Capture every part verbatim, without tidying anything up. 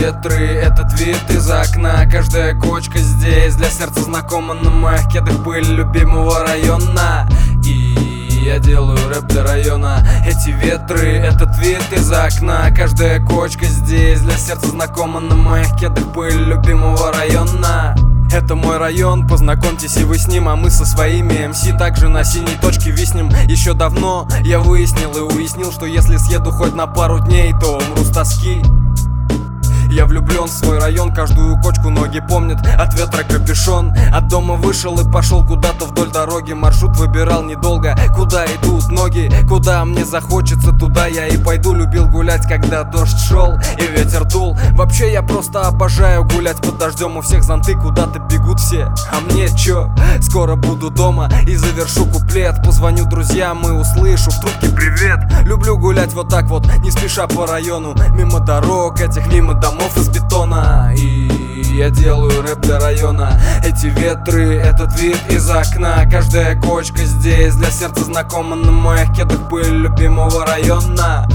ветры, этот вид из окна, каждая кочка здесь для сердца знакома. На моих кедах пыль любимого района, и я делаю рэп для района. Эти ветры, этот вид из окна, каждая кочка здесь для сердца знакома. На моих кедах пыль любимого района. Это мой район, познакомьтесь и вы с ним, а мы со своими эм си также на синей точке виснем. Еще давно я выяснил и уяснил, что если съеду хоть на пару дней, то умру с тоски. Я влюблен в свой район, каждую кочку ноги помнят, от ветра капюшон. От дома вышел и пошел куда-то вдоль дороги, маршрут выбирал недолго. Куда идут ноги, куда мне захочется, туда я и пойду. Любил гулять, когда дождь шел и ветер дул. Вообще я просто обожаю гулять под дождем, у всех зонты куда-то бегут все, а мне чё? Скоро буду дома и завершу куплет. Позвоню друзьям и услышу в трубке привет. Люблю гулять вот так вот, не спеша по району, мимо дорог этих, мимо домов из бетона. И я делаю рэп для района. Эти ветры, этот вид из окна, каждая кочка здесь для сердца знакома. На моих кедах пыль любимого района,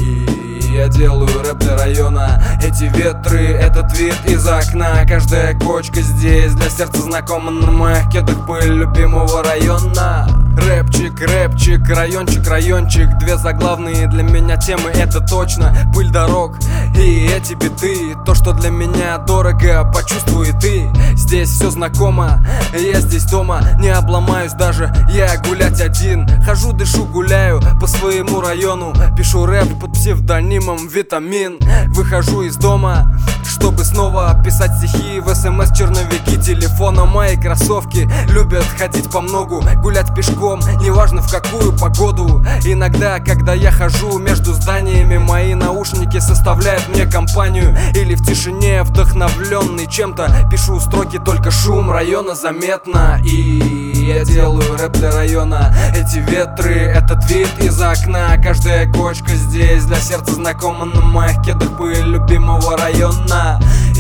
и я делаю рэп для района. Эти ветры, этот вид из окна, каждая кочка здесь для сердца знакома. На моих кедах пыль любимого района. Рэпчик, рэпчик, райончик, райончик, две заглавные для меня темы, это точно. Пыль дорог и эти биты, то, что для меня дорого, почувствуй ты. Здесь все знакомо, я здесь дома, не обломаюсь даже, я гулять один. Хожу, дышу, гуляю по своему району, пишу рэп под псевдонимом Витамин. Выхожу из дома, чтобы снова писать стихи в эс эм эс-черновики телефона. Мои кроссовки любят ходить по многу, гулять пешком, неважно в какую погоду. Иногда, когда я хожу между зданиями, мои наушники составляют мне компанию. Или в тишине, вдохновленный чем-то, пишу строки, только шум района заметно. И я делаю рэп для района. Эти ветры, этот вид из окна, каждая кочка здесь для сердца знакома. На моих кедах пыль любимого района,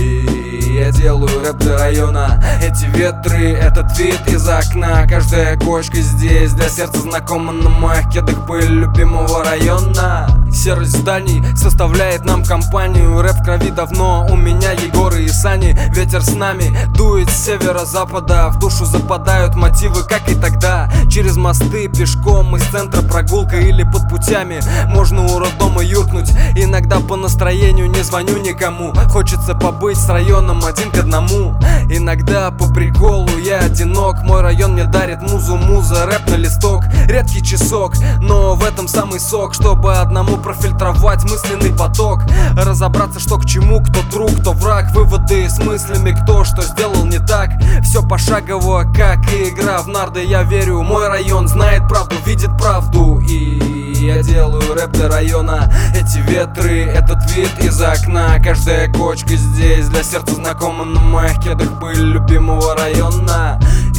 и я делаю рэп для района. Эти ветры, этот вид из окна, каждая кочка здесь для сердца знакома. На моих кедах пыль любимого района. Серость зданий составляет нам компанию, рэп в крови давно у меня, Егоры и Сани. Ветер с нами дует с северо-запада, в душу западают мотивы, как и тогда. Через мосты, пешком, из центра прогулка или под путями, можно у роддома юркнуть. Иногда по настроению не звоню никому, хочется побыть с районом один к одному. Иногда по приколу я одинок, мой район мне дарит музу, муза, рэп на листок. Редкий часок, но в этом самый сок, чтобы одному профильтровать мысленный поток, разобраться, что к чему, кто друг, кто враг, выводы с мыслями, кто что сделал не так. Все пошагово, как и игра в нарды. Я верю, мой район знает правду, видит правду, и я делаю рэп для района. Эти ветры, этот вид из окна, каждая кочка здесь для сердца знакома. На моих кедах пыль любимого района,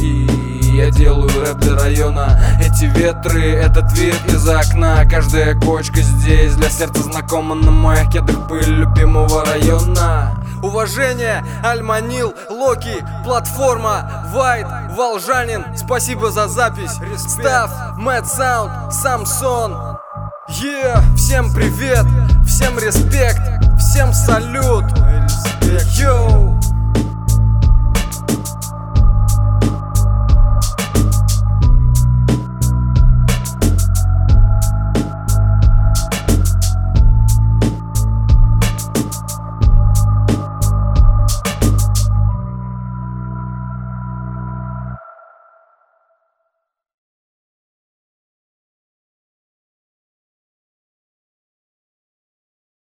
и я делаю рэп для района. Эти ветры, этот вид из окна, каждая кочка здесь для сердца знакома. На моих кедах пыль любимого района. Уважение, Альманил, Локи, платформа, Вайт, Волжанин. Спасибо за запись. Став, Мэд Саунд, Самсон. Yeah, всем привет, всем респект, всем салют. Йоу.